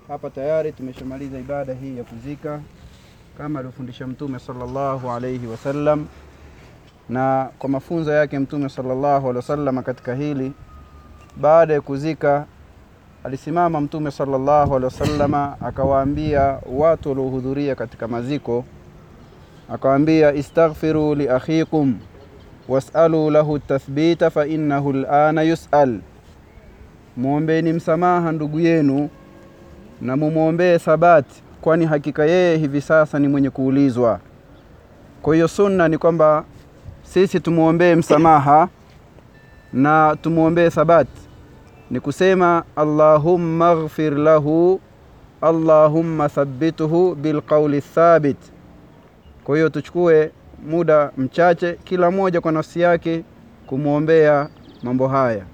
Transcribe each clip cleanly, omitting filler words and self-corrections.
hapa tayari tumeshamaliza ibada hii ya kuzika kama alifundisha Mtume sallallahu alayhi wasallam, na kwa mafunzo yake Mtume sallallahu alayhi wasallam katika hili, baada ya kuzika alisimama Mtume sallallahu alayhi wasallam akawaambia watu waliohudhuria katika maziko, akawaambia istaghfiru li akhikum was'alu lahu tathbita fa innahu al'ana yus'al, muombeeni msamaha ndugu yenu na mumuombee thabati, kwani hakika yeye hivi sasa ni mwenye kuulizwa. Kwa hiyo sunna ni kwamba sisi tumuombee msamaha na tumuombee thabati, ni kusema Allahumma ighfir lahu, Allahumma thabbituhu bilqawli thabit. Kwa hiyo tuchukue muda mchache kila mmoja kwa nafsi yake kumuombea mambo haya.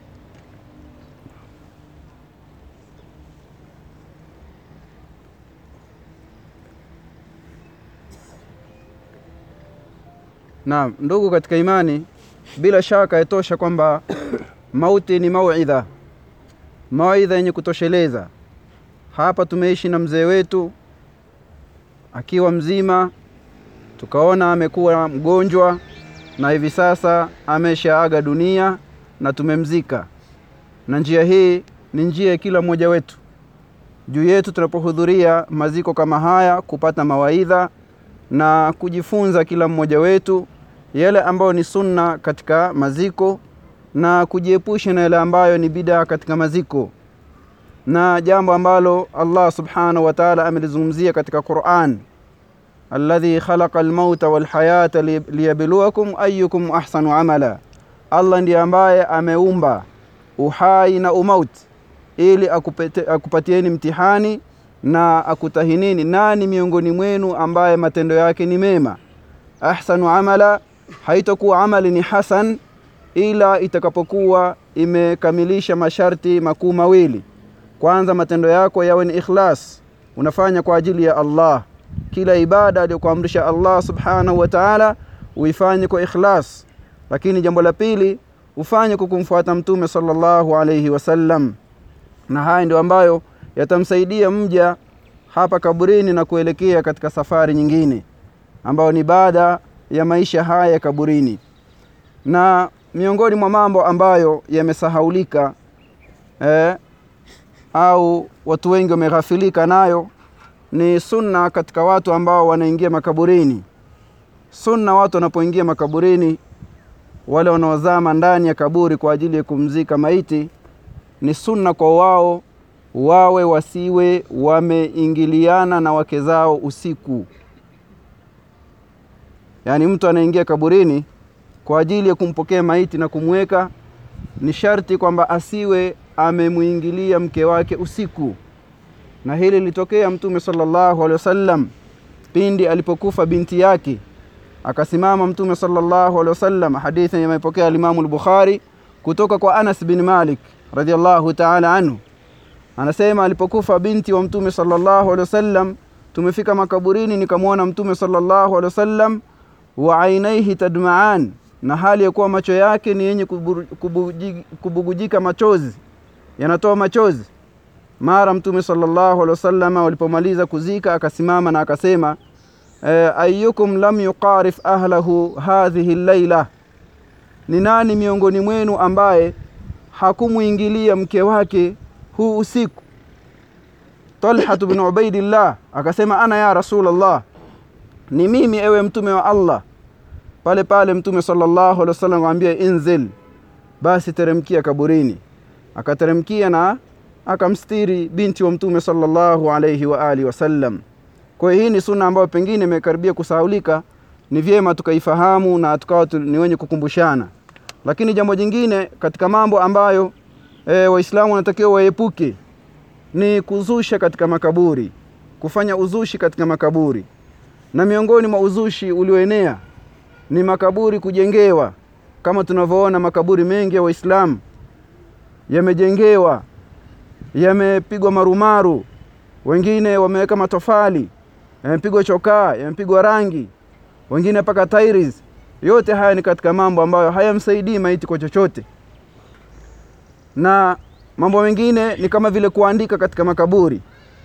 Naam, ndugu katika imani, bila shaka yatosha kwamba mauti ni mauidha yenye kutosheleza. Hapa tumeishi na mzee wetu akiwa mzima, tukaona amekuwa mgonjwa na hivi sasa ameshaaga dunia na tumemzika. Na njia hii ni njia ya kila mmoja wetu. Juu yetu tunapohudhuria maziko kama haya kupata mawaidha na kujifunza kila mmoja wetu yale ambayo ni sunna katika maziko, na kujiepusha na yale ambayo ni bid'a katika maziko. Na jambo ambalo Allah subhanahu wa ta'ala amelizungumzia katika Qur'an, alladhi khalaqa al-mauta wal hayata liyabluwakum ayyukum ahsanu amala. Allah ndiye ambaye ameumba uhai na umauti ili akupatieni mtihani na akutahinini nani miongoni mwenu ambaye matendo yake ni mema. Ahsanu amala, haitakuwa amali ni hasan ila itakapokuwa imekamilisha masharti makuu mawili. Kwanza, matendo yako yawe ni ikhlas, unafanya kwa ajili ya Allah. Kila ibada aliyokuamrisha Allah subhanahu wa ta'ala uifanye kwa ikhlas. Lakini jambo la pili, ufanye kwa kumfuata Mtume sallallahu alayhi wasallam. Na haya ndio ambayo yatamsaidia mja hapa kaburini na kuelekea katika safari nyingine ambayo ni baada ya maisha haya ya kaburini. Na miongoni mwa mambo ambayo yamesahaulika au watu wengi wameghafilika nayo ni sunna katika watu ambao wanaingia makaburini. Sunna watu wanapoingia makaburini, wale wanaozama ndani ya kaburi kwa ajili ya kumzika maiti, ni sunna kwa wao wawe wasiwe wameingiliana na wake zao usiku. Yani mtu anaingia kaburini kwa ajili ya kumpokea maiti na kumweka, ni sharti kwamba asiwe amemuingilia mke wake usiku. Na hili litokea Mtume sallallahu alaihi wasallam pindi alipokufa binti yake. Akasimama Mtume sallallahu alaihi wasallam, hadithi imepokea Imam al-Bukhari kutoka kwa Anas bin Malik radhiyallahu ta'ala anhu. Anasema alipokufa binti wa Mtume sallallahu alaihi wasallam, tumefika makaburini nikamwona Mtume sallallahu alaihi wasallam wa ainaihi tadma'an, na hali ya kuwa macho yake ni yenye kubugujika machozi, yanatoa machozi. Mara Mtume sallallahu alaihi wasallam walipomaliza kuzika akasimama na akasema, ayyukum lam yuqarif ahlahu hadhihi al-laila, ni nani miongoni mwenu ambaye hakumuingilia mke wake huu usiku? Talha ibn Ubaidillah akasema, ana ya Rasulullah, ni mimi ewe Mtume wa Allah. Pale pale Mtume sallallahu alaihi wasallam akamwambia, inzil, basi teremkia kaburini. Akateremkia na akamstiri binti wa Mtume sallallahu alaihi wa alihi wasallam. Kwa hiyo hii ni sunna ambayo pengine imekaribia kusahaulika, ni vyema tukaifahamu na tukawa ni wenye kukumbushana. Lakini jambo jingine katika mambo ambayo Waislamu wanatakiwa waepuke ni kuzusha katika makaburi, kufanya uzushi katika makaburi. Na miongoni mwa uzushi ulioenea ni makaburi kujengewa, kama tunavyoona makaburi mengi ya Waislamu yamejengewa, yamepigwa marumaru, wengine wameweka matofali, yamepigwa chokaa, yamepigwa rangi, wengine paka tiles. Yote haya ni katika mambo ambayo hayamsaidii maiti kwa chochote. Na mambo mengine ni kama vile kuandika katika makaburi.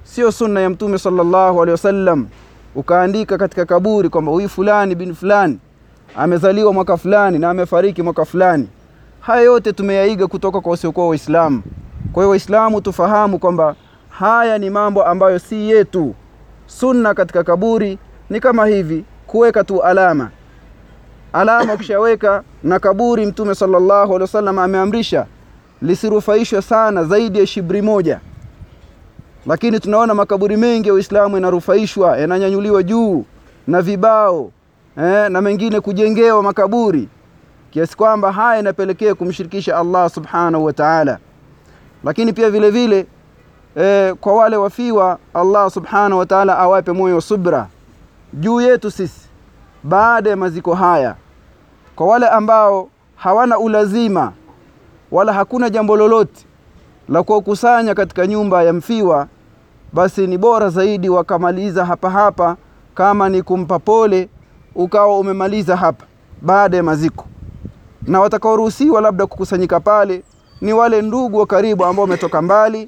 sio sunna ya Mtume sallallahu alaihi wasallam ukaandika katika kaburi kwamba huyu fulani bin fulani amezaliwa mwaka fulani na amefariki mwaka fulani. Haya yote tumeyaiga kutoka kwa wasiokuwa Waislamu. Kwa hiyo Waislamu tufahamu kwamba haya ni mambo ambayo si yetu. Sunna katika kaburi ni kama hivi, kuweka tu alama. Alama ukishaweka na kaburi, Mtume sallallahu alaihi wasallam ameamrisha lisirufaishwe sana zaidi ya shibri moja. Lakini tunaona makaburi mengi ya Uislamu yanarufaishwa, yananyanyuliwa juu na vibao na mengine kujengewa makaburi, kiasi kwamba haya inapelekea kumshirikisha Allah subhanahu wa ta'ala. Lakini pia vile vile kwa wale wafiwa, Allah subhanahu wa ta'ala awape moyo subra juu yetu sisi baada ya maziko haya. Kwa wale ambao hawana ulazima wala hakuna jambo lolote la kukusanya katika nyumba ya mfiwa, basi ni bora zaidi wakamaliza hapa kama ni kumpa pole, ukawa umemaliza hapa baada ya maziko. Na watakaoruhusiwa labda kukusanyika pale ni wale ndugu wa karibu ambao wametoka mbali,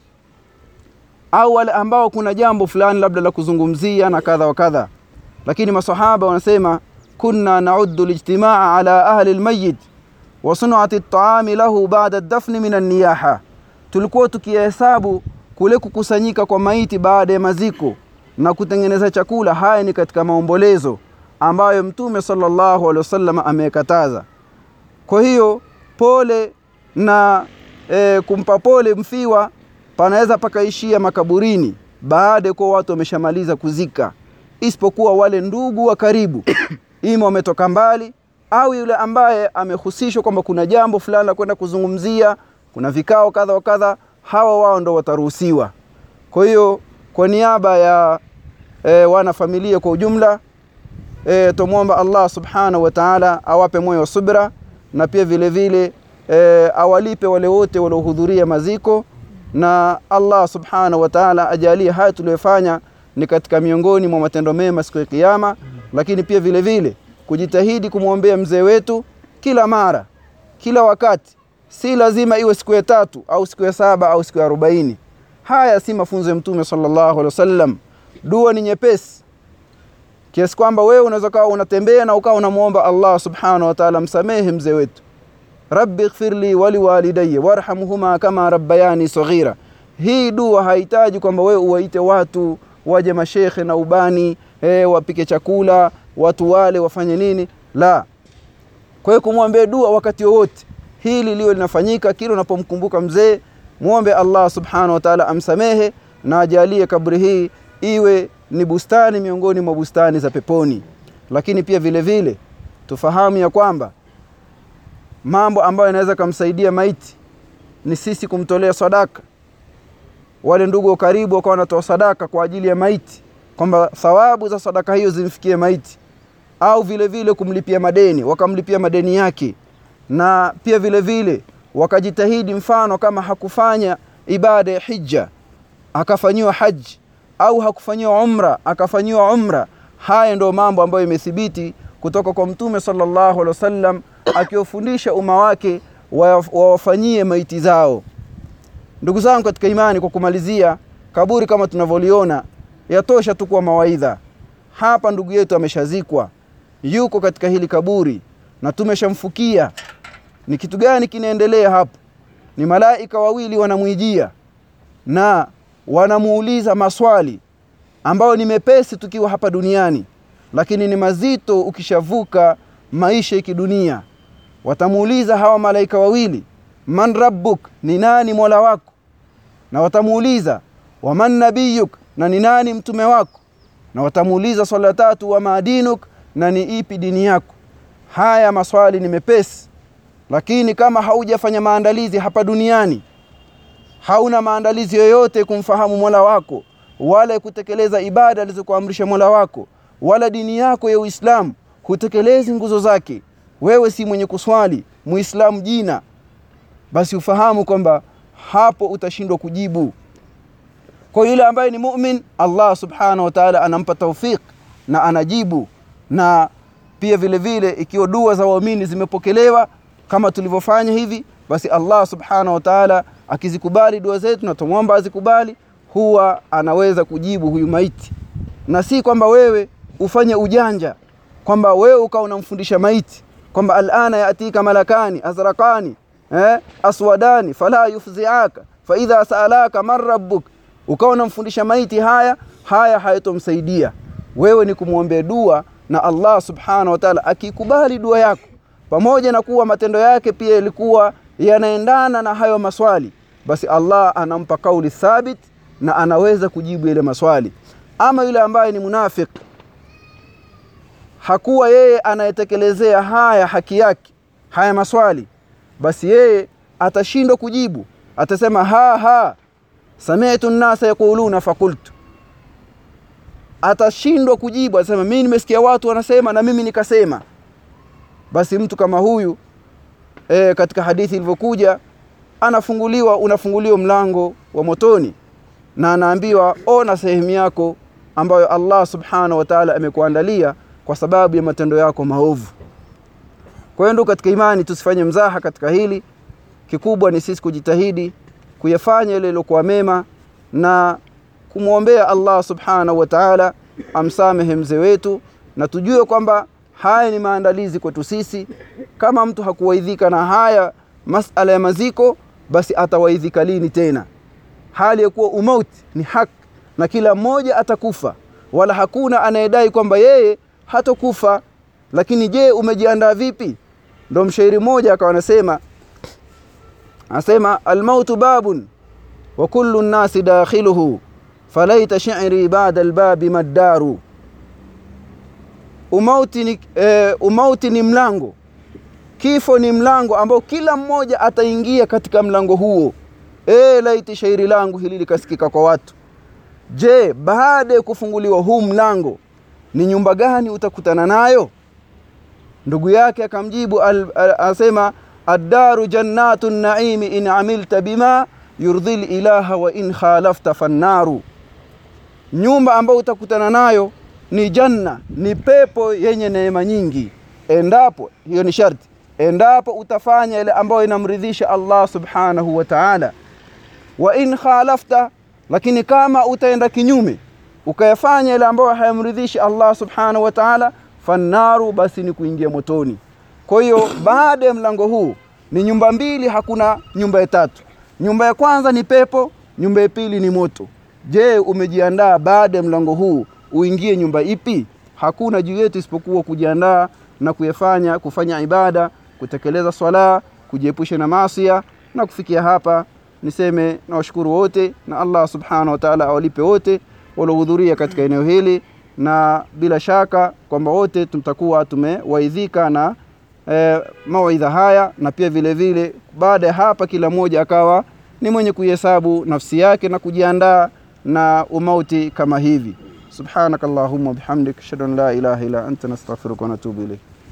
au wale ambao kuna jambo fulani labda la kuzungumzia na kadha wa kadha. Lakini masahaba wanasema kunna na'uddu al-ijtimaa ala ahli al-mayyit wa sun'ati at-ta'ami lahu ba'da ad-dafn min an-niyaha. Tulikuwa tukihesabu kule kukusanyika kwa maiti baada ya maziko na kutengeneza chakula, haya ni katika maombolezo ambayo Mtume sallallahu alaihi wasallam amekataza. Kwa hiyo pole na kumpa pole mfiwa panaweza pakaishia makaburini baada kwa watu wameshamaliza kuzika, isipokuwa wale ndugu wa karibu ima wametoka mbali au yule ambaye amehusishwa kwamba kuna jambo fulani la kwenda kuzungumzia, kuna vikao kadha wa kadha, hawa wao ndo wataruhusiwa. Kwa hiyo kwa niaba ya wana familia kwa ujumla, tumuomba Allah subhanahu wa ta'ala awape moyo wa subra, na pia vile vile awalipe wale wote waliohudhuria maziko, na Allah subhanahu wa ta'ala ajalie haya tuliyofanya ni katika miongoni mwa matendo mema siku ya kiyama. Lakini pia vile vile kujitahidi kumuombea mzee wetu kila mara, kila wakati. Si lazima iwe siku ya 3 au siku ya 7 au siku ya 40. Haya si mafunzo ya Mtume sallallahu alaihi wasallam. Dua ni nyepesi kiasi kwamba wewe unaweza kuwa unatembea na ukawa unamuomba Allah subhanahu wa ta'ala msamehe mzee wetu, rabbi ighfirli wa liwalidayya warhamhuma kama rabbayani saghira. Hii dua haihitaji kwamba wewe uwaite watu waje mashekhe na ubani wapike chakula watu wale wafanye nini, la. Kwa hiyo kumwombea dua wakati wote, hili liwe linafanyika kila unapomkumbuka mzee. Muombe Allah subhanahu wa ta'ala amsamehe na ajalie kaburi hii iwe ni bustani miongoni mwa bustani za peponi. Lakini pia vile vile tufahamu ya kwamba mambo ambayo yanaweza kumsaidia maiti ni sisi kumtolea sadaka. Wale ndugu wa karibu wakawa wanatoa sadaka kwa ajili ya maiti, kwamba thawabu za sadaka hiyo zimfikie maiti, au vile vile kumlipia madeni, wakamlipia madeni yake. Na pia vile vile wakajitahidi, mfano kama hakufanya ibada ya hija akafanyiwa haji, au hakufanyiwa umra akafanyiwa umra. Haya ndio mambo ambayo imethibiti kutoka kwa Mtume sallallahu alaihi wasallam akiwafundisha umma wake wawafanyie maiti zao. Ndugu zangu katika imani, kwa kumalizia, kaburi kama tunavyoliona yatosha tu kwa mawaidha. Hapa ndugu yetu ameshazikwa, yuko katika hili kaburi na tumeshamfukia. Ni kitu gani kinaendelea hapo? Ni malaika wawili wanamuijia na wanamuuliza maswali ambayo ni mepesi tukiwa hapa duniani, lakini ni mazito ukishavuka maisha ya kidunia. Watamuuliza hawa malaika wawili, man rabbuk, ni nani mola wako? Na watamuuliza wa man nabiyuk, na ni nani mtume wako? Na watamuuliza swala 3, wa madinuk, na ni ipi dini yako? Haya maswali ni mepesi, lakini kama haujafanya maandalizi hapa duniani, hauna maandalizi yoyote kumfahamu mola wako, wala kutekeleza ibada alizokuamrisha mola wako, wala dini yako ya Uislamu hutekelezi nguzo zake, wewe si mwenye kuswali, muislamu jina, basi ufahamu kwamba hapo utashindwa kujibu. Kwa yule ambaye ni mu'min, Allah subhanahu wa ta'ala anampa tawfik na anajibu. Na pia vile vile ikiwa dua za waumini zimepokelewa kama tulivyofanya hivi, basi Allah subhanahu wa ta'ala akizikubali dua zetu, na tumuomba azikubali, huwa anaweza kujibu huyu maiti, na si kwamba wewe ufanye ujanja kwamba wewe ukawa unamfundisha maiti kwamba alana yatika malakani azraqani aswadani fala yufzi'aka fa idha sa'alaka man rabbuk, ukawa unamfundisha maiti haya hayatomsaidia. Wewe ni kumwombea dua, na Allah subhanahu wa ta'ala akikubali dua yako, pamoja na kuwa matendo yake pia yalikuwa yanaendana na hayo maswali, basi Allah anampa kauli thabit na anaweza kujibu ile maswali. Ama yule ambaye ni munafik, hakuwa yeye anayetekelezea haki yake haya maswali, basi yeye atashindwa kujibu. Atasema sami'tu an-nasa yaquluna faqultu, atashindwa kujibu. Atasema mimi nimesikia watu wanasema na mimi nikasema. Basi mtu kama huyu katika hadithi ilivyokuja, unafunguliwa mlango wa motoni, na anaambiwa ona sehemu yako ambayo Allah subhanahu wa ta'ala amekuandalia kwa sababu ya matendo yako maovu. Kwa hiyo ndio katika imani tusifanye mzaha katika hili. Kikubwa ni sisi kujitahidi kuyafanya ile iliyokuwa mema na kumuombea Allah subhanahu wa ta'ala amsamehe mzee wetu, na tujue kwamba haya ni maandalizi kwetu sisi. Kama mtu hakuwaidhika na haya masala ya maziko, basi atawaidhika lini tena? Hali ya kuwa umauti ni haki na kila mmoja atakufa, wala hakuna anayedai kwamba yeye hatokufa. Lakini je, umejiandaa vipi? Ndio mshairi mmoja akawa anasema almautu babun wa kullu an-nasi dakhiluhu falaita shi'ri ba'da al-babi maddaru. Umauti ni mlango, kifo ni mlango ambao kila mmoja ataingia katika mlango huo. Laiti shairi langu hili likasikika kwa watu. Je, baada ya kufunguliwa huu mlango ni nyumba gani utakutana nayo? Ndugu yake akamjibu asema ad-daru jannatun na'imi in amilta bima yurdhil ilaha wa in khalafta fannaru. Nyumba ambayo utakutana nayo ni janna, ni pepo yenye neema nyingi, endapo, hiyo ni sharti, endapo utafanya ile ambayo inamridhisha Allah subhanahu wa ta'ala. Wa in khalafta, lakini kama utaenda kinyume ukayafanya ile ambayo hayamridhishi Allah subhanahu wa ta'ala, fannaru, basi ni kuingia motoni. Kwa hiyo baada ya mlango huu ni nyumba mbili, hakuna nyumba ya tatu. Nyumba ya kwanza ni pepo, nyumba ya pili ni moto. Je, umejiandaa baada ya mlango huu uingie nyumba ipi? Hakuna juu yetu isipokuwa kujiandaa na kufanya ibada, kutekeleza swala, kujiepusha na maasi. Na kufikia hapa niseme na washukuru wote, na Allah subhanahu wa ta'ala awalipe wote waliohudhuria katika eneo hili, na bila shaka kwamba wote tutakuwa tumewaidhika na mawaidha haya, na pia vile vile baada ya hapa kila mmoja akawa ni mwenye kuhesabu nafsi yake na kujiandaa na umauti kama hivi. Subhanakallahumma bihamdik ashhadu an la ilaha illa anta nastaghfiruka wa natubu ilayk.